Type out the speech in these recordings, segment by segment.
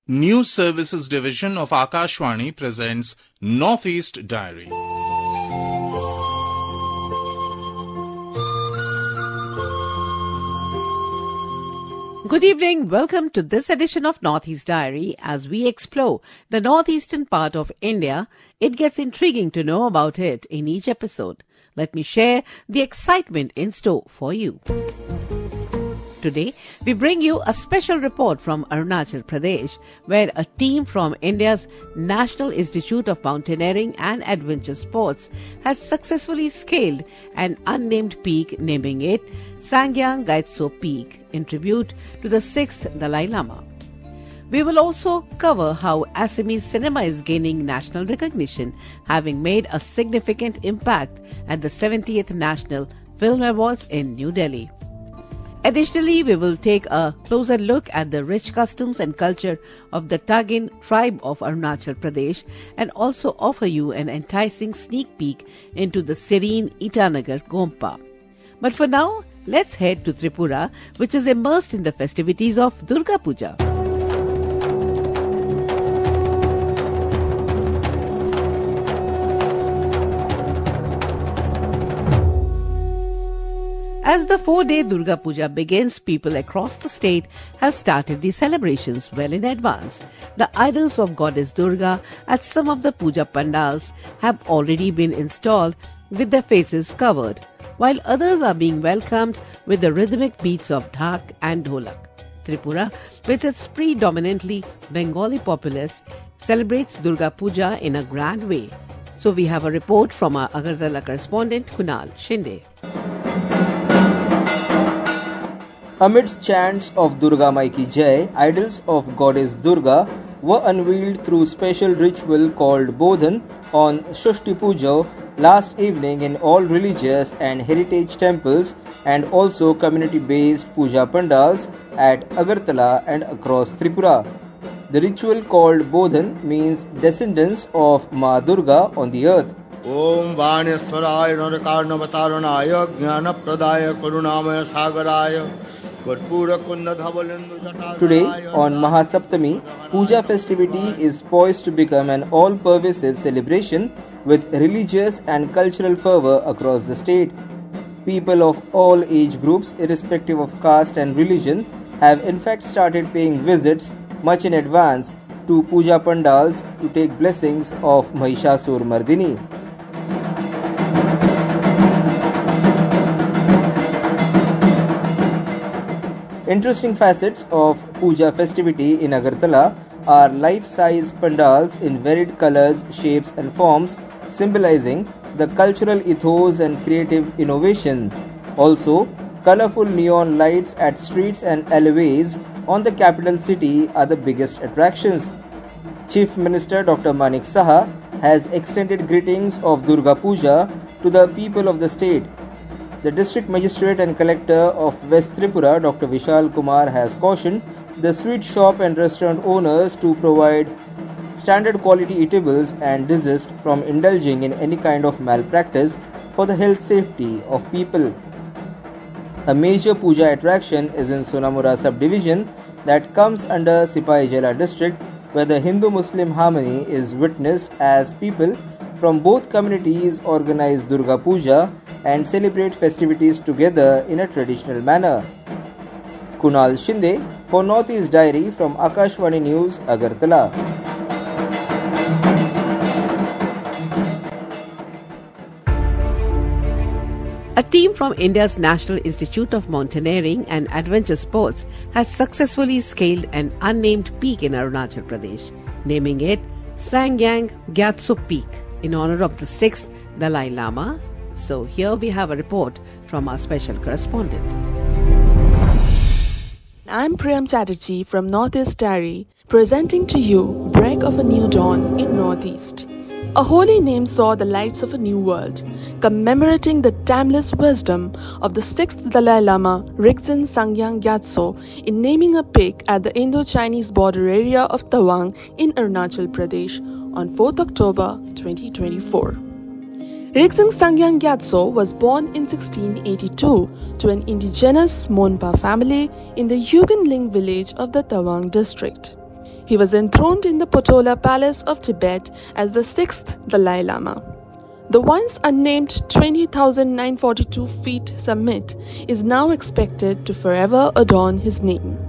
News Services Division of Akashvani presents Northeast Diary. Good evening. Welcome to this edition of Northeast Diary. As we explore the northeastern part of India, it gets intriguing to know about it in each episode. Let me share the excitement in store for you. Today, we bring you a special report from Arunachal Pradesh, where a team from India's National Institute of Mountaineering and Adventure Sports has successfully scaled an unnamed peak, naming it Sangyang Gyatso Peak, in tribute to the 6th Dalai Lama. We will also cover how Assamese cinema is gaining national recognition, having made a significant impact at the 70th National Film Awards in New Delhi. Additionally, we will take a closer look at the rich customs and culture of the Tagin tribe of Arunachal Pradesh and also offer you an enticing sneak peek into the serene Itanagar Gompa. But for now, let's head to Tripura, which is immersed in the festivities of Durga Puja. As the 4-day Durga Puja begins, people across the state have started the celebrations well in advance. The idols of Goddess Durga at some of the puja pandals have already been installed with their faces covered, while others are being welcomed with the rhythmic beats of dhak and dholak. Tripura, with its predominantly Bengali populace, celebrates Durga Puja in a grand way. So we have a report from our Agartala correspondent Kunal Shinde. Amidst chants of Durga Mai Ki Jai, idols of Goddess Durga were unveiled through special ritual called Bodhan on Shashti Puja last evening in all religious and heritage temples and also community-based puja pandals at Agartala and across Tripura. The ritual called Bodhan means descendants of Ma Durga on the earth. Om Vaneswaraya Narakarnavatarunaya Jnanapradaya Karunamaya Sagaraya. Today, on Mahasaptami, Puja festivity is poised to become an all-pervasive celebration with religious and cultural fervor across the state. People of all age groups, irrespective of caste and religion, have in fact started paying visits much in advance to Puja pandals to take blessings of Mahishasur Mardini. Interesting facets of Puja festivity in Agartala are life-size pandals in varied colors, shapes and forms, symbolizing the cultural ethos and creative innovation. Also, colorful neon lights at streets and alleyways on the capital city are the biggest attractions. Chief Minister Dr. Manik Saha has extended greetings of Durga Puja to the people of the state. The District Magistrate and Collector of West Tripura, Dr. Vishal Kumar, has cautioned the sweet shop and restaurant owners to provide standard quality eatables and desist from indulging in any kind of malpractice for the health safety of people. A major puja attraction is in Sonamura subdivision that comes under Sipai Jala district, where the Hindu-Muslim harmony is witnessed as people from both communities organize Durga Puja and celebrate festivities together in a traditional manner. Kunal Shinde for Northeast Diary from Akashvani News, Agartala. A team from India's National Institute of Mountaineering and Adventure Sports has successfully scaled an unnamed peak in Arunachal Pradesh, naming it Sangyang Gyatso Peak in honor of the 6th Dalai Lama. So here we have a report from our special correspondent. I'm Priyam Chatterjee from Northeast Diary, presenting to you Break of a New Dawn in Northeast. A holy name saw the lights of a new world, commemorating the timeless wisdom of the 6th Dalai Lama, Rizin Sangyang Gyatso, in naming a peak at the Indo-Chinese border area of Tawang in Arunachal Pradesh on 4th October 2024. Rizin Sangyang Gyatso was born in 1682 to an indigenous Monpa family in the Yugenling village of the Tawang district. He was enthroned in the Potala Palace of Tibet as the 6th Dalai Lama. The once unnamed 20,942 feet summit is now expected to forever adorn his name.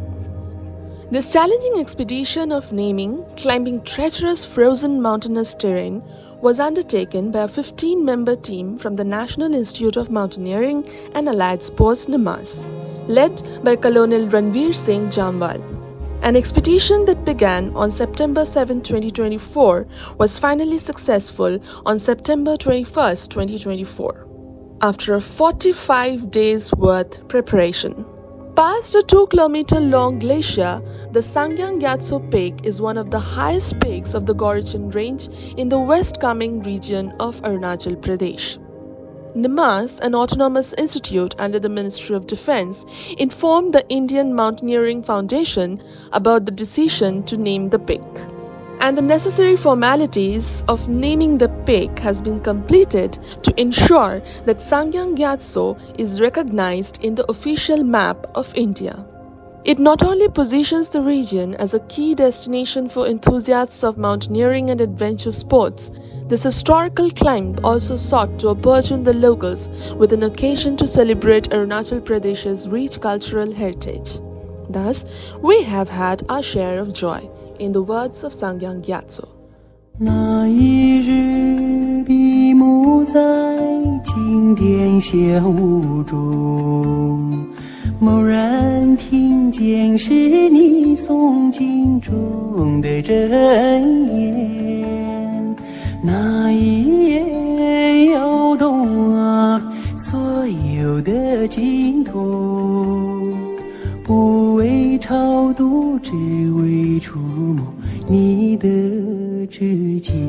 This challenging expedition of naming, climbing treacherous frozen mountainous terrain, was undertaken by a 15-member team from the National Institute of Mountaineering and Allied Sports NIMAS, led by Colonel Ranveer Singh Jamwal. An expedition that began on September 7, 2024 was finally successful on September 21, 2024, after a 45 days worth preparation. Past a 2-kilometer-long glacier, the Sangyang Gyatso Peak is one of the highest peaks of the Gorichen Range in the West Kameng region of Arunachal Pradesh. NIMAS, an autonomous institute under the Ministry of Defence, informed the Indian Mountaineering Foundation about the decision to name the peak. And the necessary formalities of naming the peak has been completed to ensure that Sangyang Gyatso is recognized in the official map of India. It not only positions the region as a key destination for enthusiasts of mountaineering and adventure sports, this historical climb also sought to opportune the locals with an occasion to celebrate Arunachal Pradesh's rich cultural heritage. Thus, we have had our share of joy, in the words of Sangyang Gyatso. 那一日闭目在经典显悟中，蓦然听见是你诵经中的真言，那一夜摇动所有的经筒，不为超度，只为触摸你的指尖。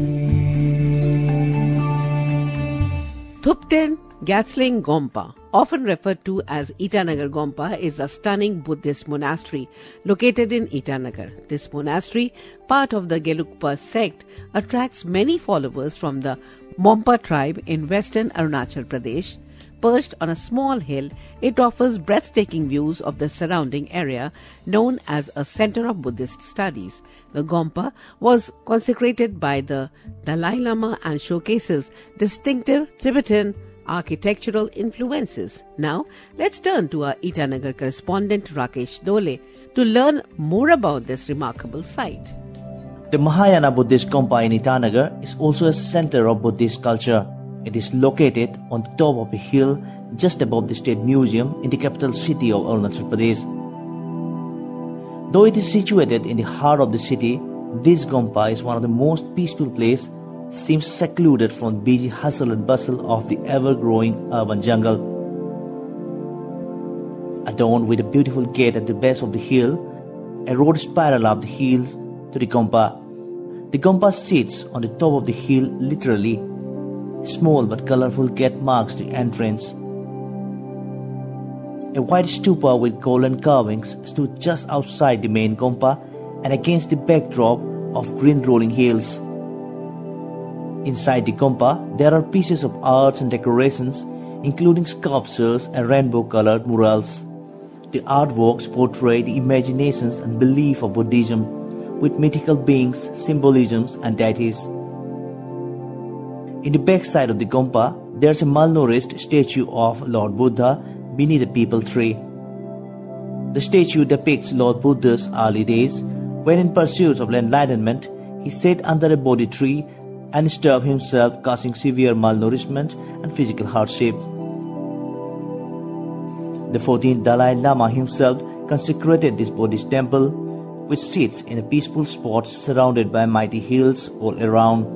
Thupten Gatsling Gompa, often referred to as Itanagar Gompa, is a stunning Buddhist monastery located in Itanagar. This monastery, part of the Gelugpa sect, attracts many followers from the Mompa tribe in western Arunachal Pradesh. Perched on a small hill, it offers breathtaking views of the surrounding area, known as a center of Buddhist studies. The Gompa was consecrated by the Dalai Lama and showcases distinctive Tibetan architectural influences. Now, let's turn to our Itanagar correspondent Rakesh Dole to learn more about this remarkable site. The Mahayana Buddhist Gompa in Itanagar is also a center of Buddhist culture. It is located on the top of a hill just above the State Museum in the capital city of Arunachal Pradesh. Though it is situated in the heart of the city, this Gompa is one of the most peaceful places, seems secluded from the busy hustle and bustle of the ever-growing urban jungle. Adorned with a beautiful gate at the base of the hill, a road is parallel up the hills to the Gompa. The Gompa sits on the top of the hill literally. A small but colorful gate marks the entrance. A white stupa with golden carvings stood just outside the main Gompa and against the backdrop of green rolling hills. Inside the Gompa, there are pieces of arts and decorations, including sculptures and rainbow-colored murals. The artworks portray the imaginations and belief of Buddhism, with mythical beings, symbolisms, and deities. In the backside of the Gompa, there is a malnourished statue of Lord Buddha beneath a peepal tree. The statue depicts Lord Buddha's early days, when in pursuit of enlightenment, he sat under a Bodhi tree and starved himself, causing severe malnourishment and physical hardship. The 14th Dalai Lama himself consecrated this Buddhist temple, which sits in a peaceful spot surrounded by mighty hills all around.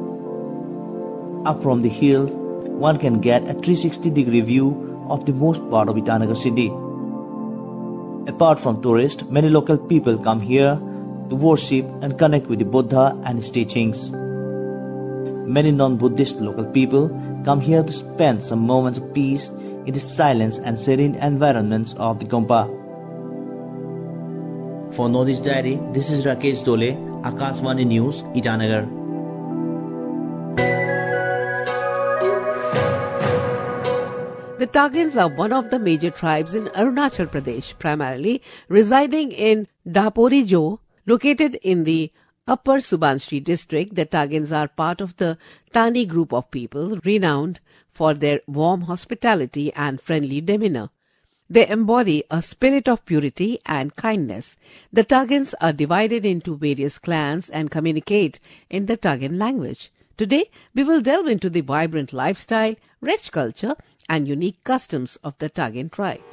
Up from the hills, one can get a 360-degree view of the most part of Itanagar city. Apart from tourists, many local people come here to worship and connect with the Buddha and his teachings. Many non-Buddhist local people come here to spend some moments of peace in the silence and serene environments of the Gompa. For Northeast Diary, this is Rakesh Dole, Akashvani News, Itanagar. The Tagans are one of the major tribes in Arunachal Pradesh, primarily residing in Daporijo, Located in the Upper Subansiri district, the Tagans are part of the Tani group of people renowned for their warm hospitality and friendly demeanor. They embody a spirit of purity and kindness. The Tagans are divided into various clans and communicate in the Tagan language. Today, we will delve into the vibrant lifestyle, rich culture, and unique customs of the Tagan tribe.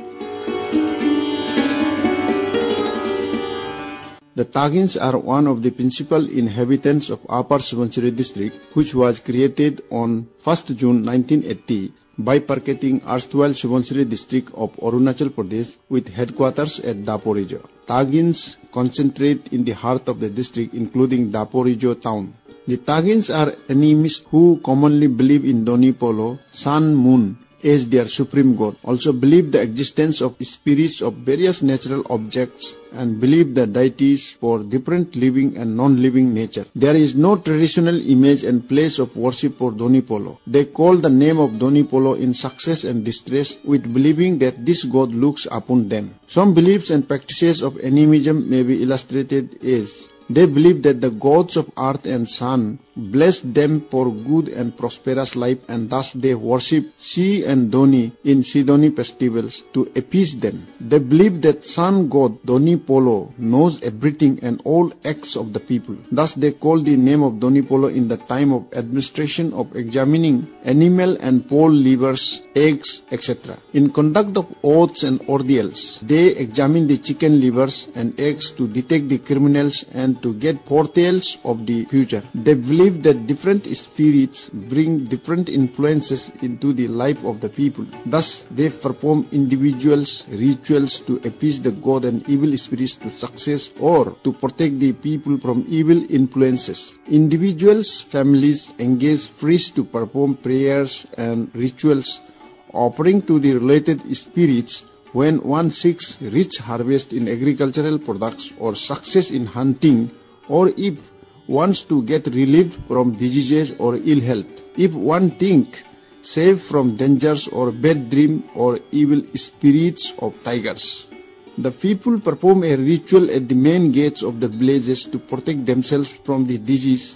The Tagans are one of the principal inhabitants of Upper Subansiri district, which was created on 1st June 1980 bifurcating erstwhile Subansiri district of Arunachal Pradesh with headquarters at Daporijo. Tagans concentrate in the heart of the district, including Daporijo town. The Tagans are animists who commonly believe in Doni Polo, sun, moon, as their supreme god, also believe the existence of spirits of various natural objects and believe the deities for different living and non-living nature. There is no traditional image and place of worship for Doni Polo. They call the name of Doni Polo in success and distress, with believing that this god looks upon them. Some beliefs and practices of animism may be illustrated as: they believe that the gods of earth and sun blessed them for good and prosperous life, and thus they worship Shi and Doni in Sidoni festivals to appease them. They believe that sun god Doni Polo knows everything and all acts of the people. Thus they call the name of Doni Polo in the time of administration of examining animal and pole livers, eggs, etc. In conduct of oaths and ordeals, they examine the chicken livers and eggs to detect the criminals and to get foretales of the future. They believe that different spirits bring different influences into the life of the people. Thus, they perform individuals rituals to appease the god and evil spirits to success or to protect the people from evil influences. Individuals, families engage priests to perform prayers and rituals offering to the related spirits when one seeks rich harvest in agricultural products or success in hunting, or if wants to get relieved from diseases or ill health, if one think safe from dangers or bad dream or evil spirits of tigers. The people perform a ritual at the main gates of the villages to protect themselves from the disease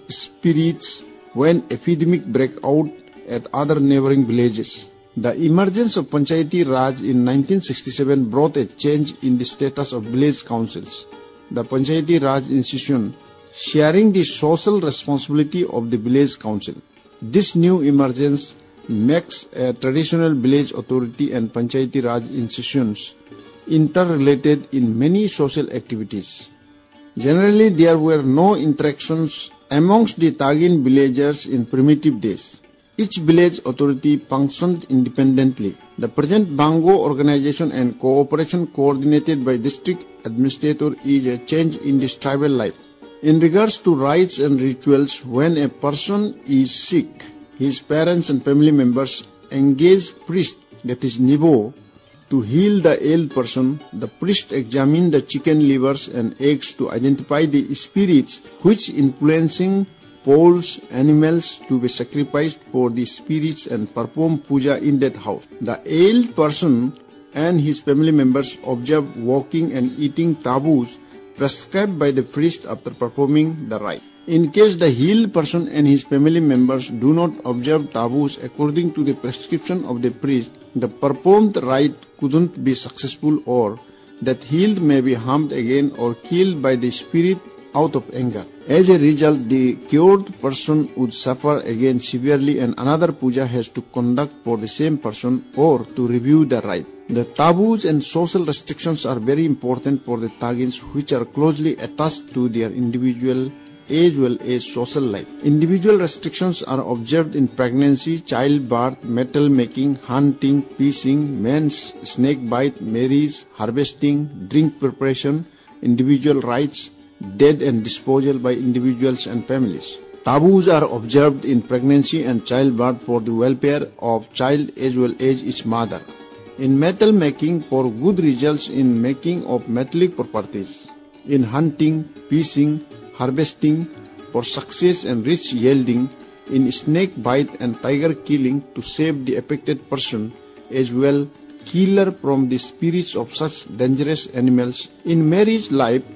spirits when epidemic break out at other neighboring villages. The emergence of Panchayati Raj in 1967 brought a change in the status of village councils. The Panchayati Raj institution sharing the social responsibility of the village council. This new emergence makes a traditional village authority and Panchayati Raj institutions interrelated in many social activities. Generally, there were no interactions amongst the Tagin villagers in primitive days. Each village authority functioned independently. The present Bango organization and cooperation coordinated by district administrator is a change in this tribal life. In regards to rites and rituals, when a person is sick, his parents and family members engage priest, that is Nibo, to heal the ill person. The priest examine the chicken livers and eggs to identify the spirits which influencing poles, animals to be sacrificed for the spirits and perform puja in that house. The ill person and his family members observe walking and eating taboos prescribed by the priest after performing the rite. In case the healed person and his family members do not observe taboos according to the prescription of the priest, the performed rite couldn't be successful, or that healed may be harmed again or killed by the spirit out of anger. As a result, the cured person would suffer again severely and another puja has to conduct for the same person or to review the rite. The taboos and social restrictions are very important for the Tagans, which are closely attached to their individual as well as social life. Individual restrictions are observed in pregnancy, childbirth, metal making, hunting, fishing, men's snake bite, marriage, harvesting, drink preparation, individual rights, death and disposal by individuals and families. Taboos are observed in pregnancy and childbirth for the welfare of child as well as its mother. In metal making, for good results in making of metallic properties. In hunting, fishing, harvesting, for success and rich yielding. In snake bite and tiger killing, to save the affected person as well killer from the spirits of such dangerous animals. In marriage life,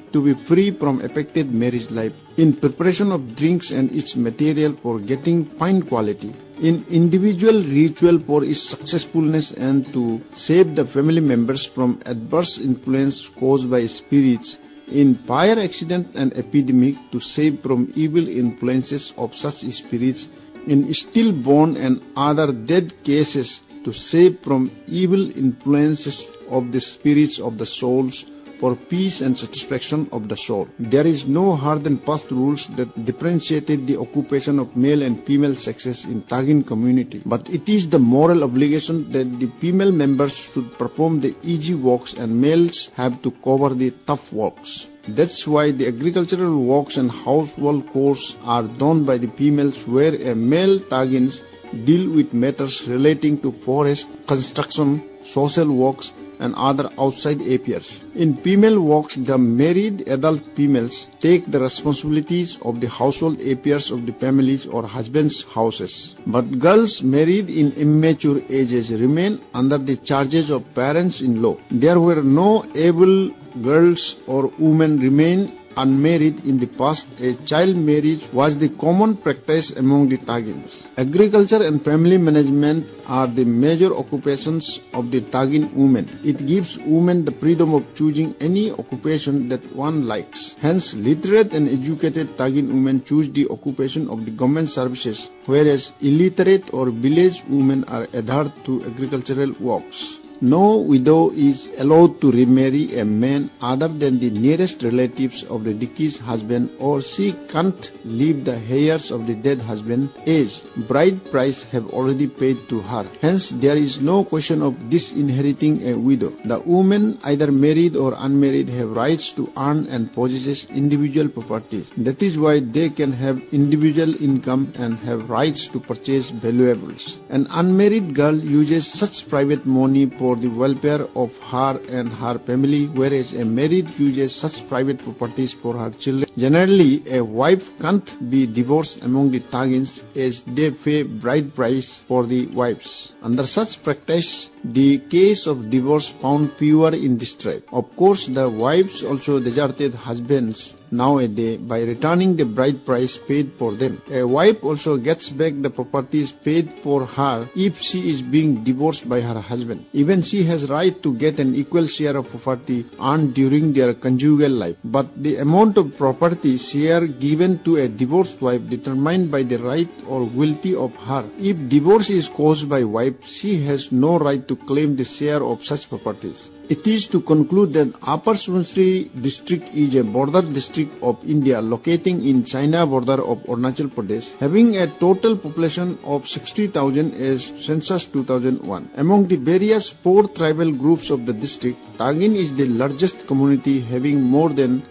to be free from affected marriage life in preparation of drinks and its material for getting fine quality, in individual ritual for its successfulness, and to save the family members from adverse influence caused by spirits, in fire accident and epidemic to save from evil influences of such spirits, in stillborn and other dead cases to save from evil influences of the spirits of the souls, for peace and satisfaction of the soul. There is no hard and fast rules that differentiated the occupation of male and female sexes in Tagin community, but it is the moral obligation that the female members should perform the easy works and males have to cover the tough works. That's why the agricultural works and household chores are done by the females, where a male Tagins deal with matters relating to forest, construction, social works, and other outside affairs. In female works, the married adult females take the responsibilities of the household affairs of the families or husbands' houses. But girls married in immature ages remain under the charges of parents-in-law. There were no able girls or women remain unmarried in the past, as child marriage was the common practice among the Tagins. Agriculture and family management are the major occupations of the Tagin women. It gives women the freedom of choosing any occupation that one likes. Hence, literate and educated Tagin women choose the occupation of the government services, whereas illiterate or village women are adhered to agricultural works. No widow is allowed to remarry a man other than the nearest relatives of the deceased husband, or she can't leave the heirs of the dead husband, as bride price have already paid to her. Hence, there is no question of disinheriting a widow. The women, either married or unmarried, have rights to earn and possess individual properties. That is why they can have individual income and have rights to purchase valuables. An unmarried girl uses such private money for the welfare of her and her family, whereas a married uses such private properties for her children. Generally, a wife can't be divorced among the Tagins, as they pay bride price for the wives. Under such practice, the case of divorce found fewer in this tribe. Of course, the wives also deserted husbands nowadays by returning the bride price paid for them. A wife also gets back the properties paid for her if she is being divorced by her husband. Even she has right to get an equal share of property earned during their conjugal life. But the amount of property share given to a divorced wife determined by the right or guilty of her. If divorce is caused by wife, she has no right to claim the share of such properties. It is to conclude that Upper Subansiri district is a border district of India locating in China border of Arunachal Pradesh, having a total population of 60,000 as census 2001. Among the various 4 tribal groups of the district, Tagin is the largest community, having more than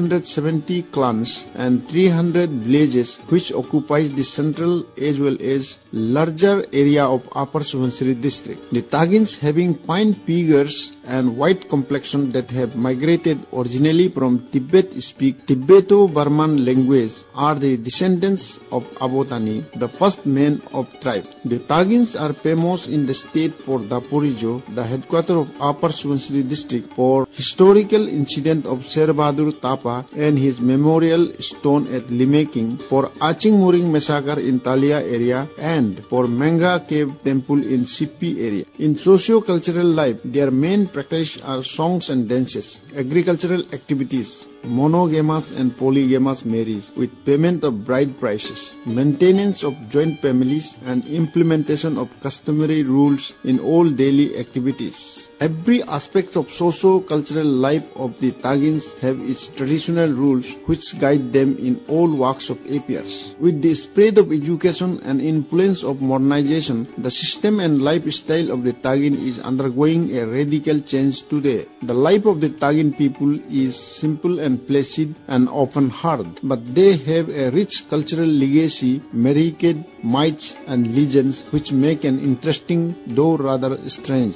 270 clans and 300 villages, which occupies the central as well as larger area of Upper Subansiri district. The Tagins, having fine figures and white complexion that have migrated originally from Tibet, speak Tibeto-Burman language, are the descendants of Abotani, the first men of tribe. The Tagins are famous in the state for Daporijo, the headquarters of Upper Subansiri district, for historical incident of Sher Bahadur Tapa and his memorial stone at Limeking, for Aching Muring massacre in Talia area, and for Manga Cave temple in Sippi area. In socio-cultural life, their main practice are songs and dances, agricultural activities, monogamous and polygamous marriage with payment of bride prices, maintenance of joint families, and implementation of customary rules in all daily activities. Every aspect of socio-cultural life of the Tagins have its traditional rules which guide them in all walks of affairs. With the spread of education and influence of modernization, the system and lifestyle of the Tagin is undergoing a radical change today. The life of the Tagin people is simple and placid and often hard, but they have a rich cultural legacy, myriad myths and legends which make an interesting though rather strange.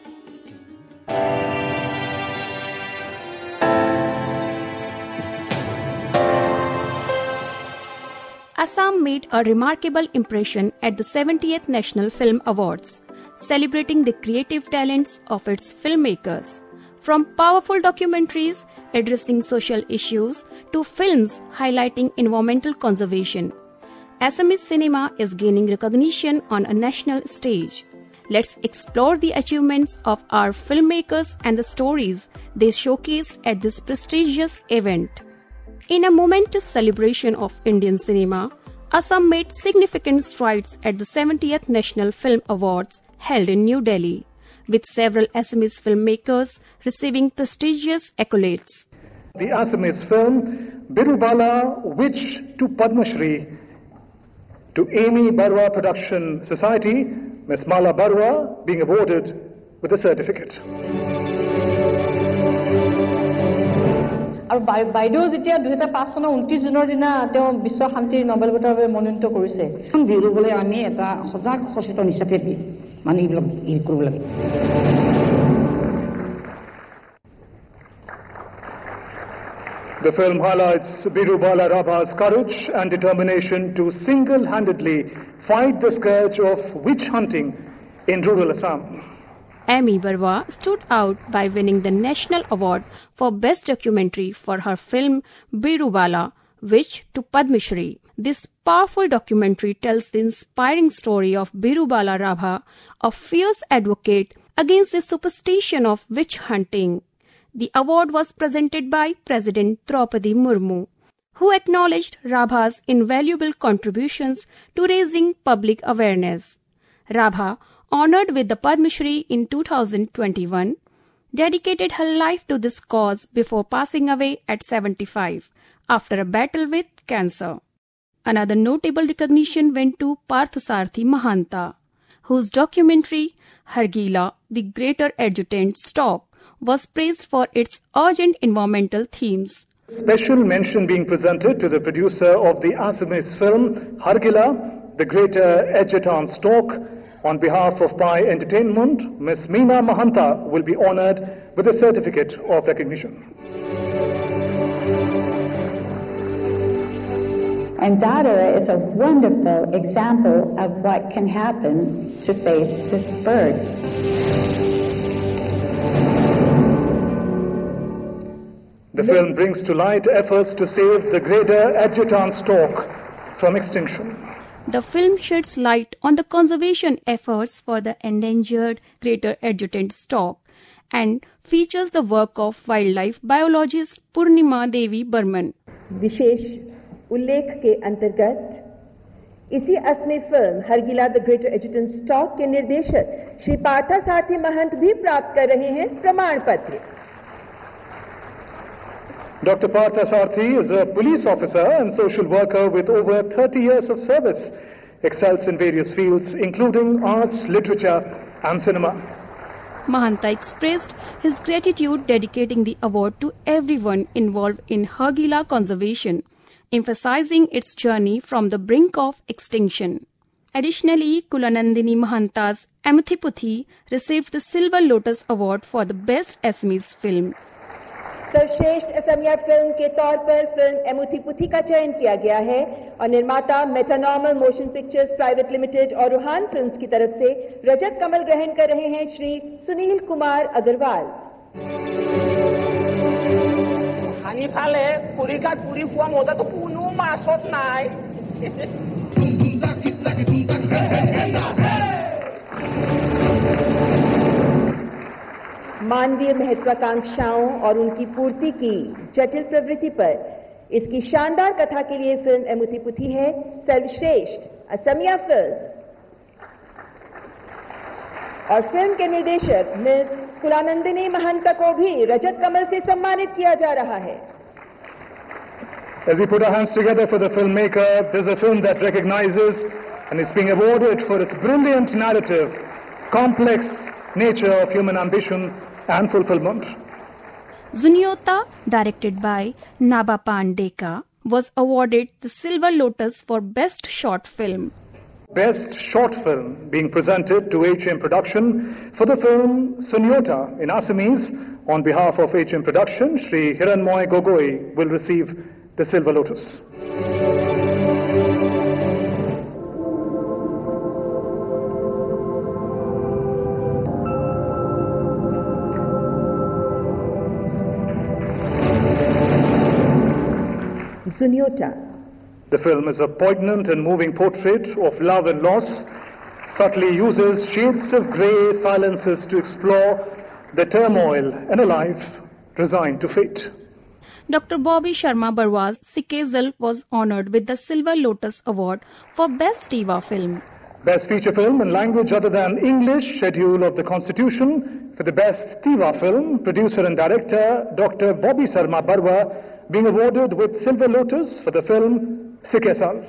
Assam made a remarkable impression at the 70th National Film Awards, celebrating the creative talents of its filmmakers. From powerful documentaries addressing social issues to films highlighting environmental conservation, Assamese cinema is gaining recognition on a national stage. Let's explore the achievements of our filmmakers and the stories they showcased at this prestigious event. In a momentous celebration of Indian cinema, Assam made significant strides at the 70th National Film Awards held in New Delhi, with several Assamese filmmakers receiving prestigious accolades. The Assamese film Birubala Witch to Padma Shri to Amy Barwa Production Society, Ms. Mala Barwa being awarded with a certificate. আৰু বাইদেউ যেতিয়া 2005 চনৰ 29 জুনৰ দিনা তেওঁ বিশ্ব শান্তিৰ Nobel বঁটাৰ বাবে মনোনীত কৰিছে বিৰুবলৈ আমি এটা সজাগ সচেতন হিচাপে মানে এইবিলাক কৰিব লাগে The film highlights Birubala Rabha's courage and determination to single-handedly fight the scourge of witch hunting in rural Assam. Amy Barwa stood out by winning the National Award for Best Documentary for her film Birubala Witch to Padma Shri. This powerful documentary tells the inspiring story of Birubala Rabha, a fierce advocate against the superstition of witch hunting. The award was presented by President Draupadi Murmu, who acknowledged Rabha's invaluable contributions to raising public awareness. Rabha, honored with the Padma Shri in 2021, dedicated her life to this cause before passing away at 75 after a battle with cancer. Another notable recognition went to Parthasarthi Mahanta, whose documentary Hargila, the Greater Adjutant Stock, was praised for its urgent environmental themes. Special mention being presented to the producer of the Assamese film Hargila, the Greater Adjutant Stock. On behalf of Pi Entertainment, Ms. Meena Mahanta will be honored with a certificate of recognition. And Dada is a wonderful example of what can happen to face this bird. The film brings to light efforts to save the Greater Adjutant Stock from extinction. The film sheds light on the conservation efforts for the endangered Greater Adjutant Stock and features the work of wildlife biologist Purnima Devi Burman. विशेष उल्लेख के अंतर्गत इसी असमी film Hargila the greater adjutant stork के निर्देशक श्री पार्थसारथी महंत भी प्राप्त कर रहे हैं प्रमाण पत्र. Dr. Parthasarthi is a police officer and social worker with over 30 years of service. Excels in various fields, including arts, literature, and cinema. Mahanta expressed his gratitude, dedicating the award to everyone involved in Hargila conservation, emphasizing its journey from the brink of extinction. Additionally, Kulanandini Mahanta's Amuthiputhi received the Silver Lotus Award for the Best Assamese Film. सर्वश्रेष्ठ Asamiya film के तौर पर film एमुथीपुथी का चयन किया गया है और निर्माता Metanormal motion pictures private limited और रूहान फिल्म्स की तरफ से रजत कमल ग्रहण कर रहे हैं श्री सुनील कुमार अग्रवाल. हानि फाले पूरी का पूरी फॉर्म होता तो पूनू मासोत नाय. मानवीय महत्वाकांक्षाओं और उनकी पूर्ति की जटिल प्रवृत्ति पर इसकी शानदार कथा के लिए फिल्म एमुथीपुथी है सर्वश्रेष्ठ असमिया फिल्म. और फिल्म के निर्देशक मिस कुलानंदिनी महंता को भी रजत कमल से सम्मानित किया जा रहा है. As we put our hands together for the filmmaker, this is a film that recognizes and is being awarded for its brilliant narrative, complex nature of human ambition and fulfillment. Zunyota, directed by Naba Pandeka, was awarded the Silver Lotus for Best Short Film. Best Short Film being presented to HM Production for the film Sunyota in Assamese. On behalf of HM Production, Shri Hiranmoy Gogoi will receive the Silver Lotus. Sunyota. The film is a poignant and moving portrait of love and loss, subtly uses shades of grey silences to explore the turmoil in a life resigned to fate. Dr. Bobby Sharma Barwa's Sikazal was honored with the Silver Lotus Award for Best Diva Film. Best feature film in language other than English, schedule of the Constitution. For the best Diva film, producer and director Dr. Bobby Sharma Barwa being awarded with Silver Lotus for the film Sikazal.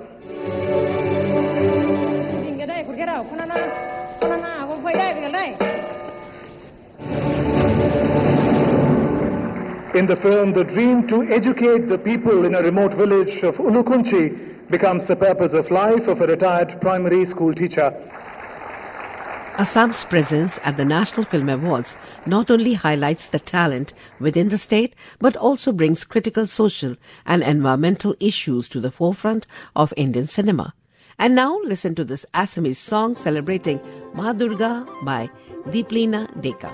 In the film, the dream to educate the people in a remote village of Ulukunchi becomes the purpose of life of a retired primary school teacher. Assam's presence at the National Film Awards not only highlights the talent within the state, but also brings critical social and environmental issues to the forefront of Indian cinema. And now listen to this Assamese song celebrating Ma Durga by Deeplina Deka.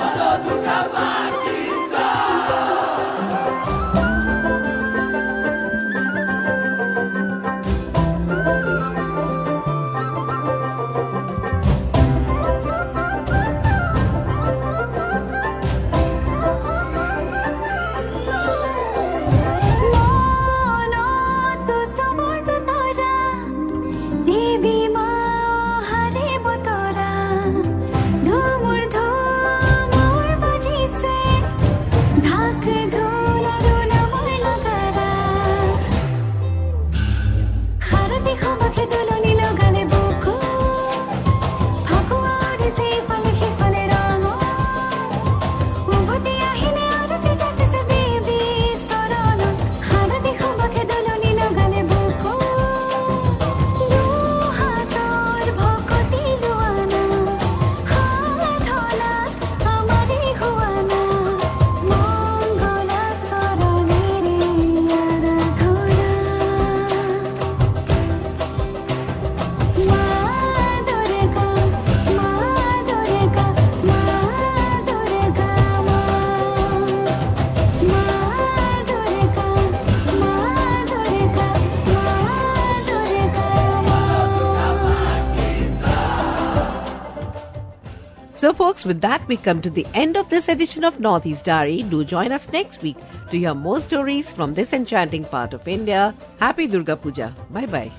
So folks, with that we come to the end of this edition of Northeast Diary. Do join us next week to hear more stories from this enchanting part of India. Happy Durga Puja. Bye-bye.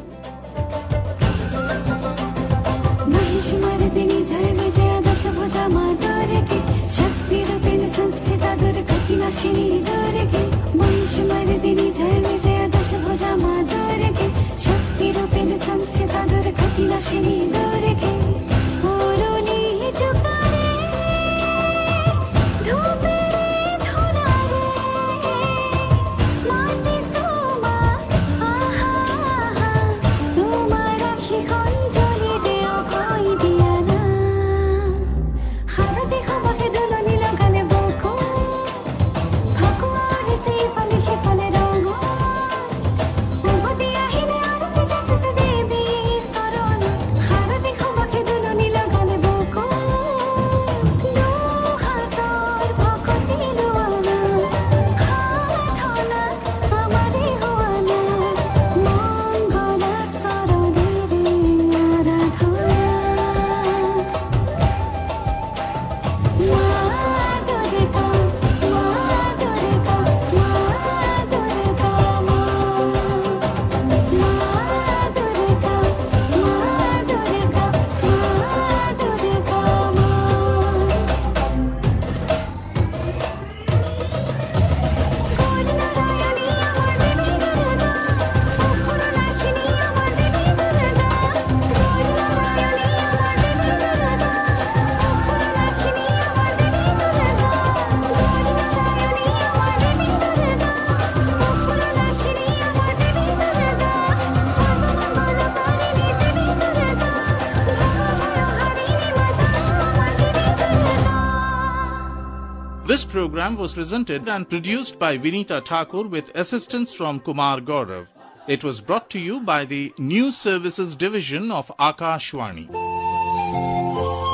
This program was presented and produced by Vinita Thakur with assistance from Kumar Gaurav. It was brought to you by the News Services Division of Akashvani.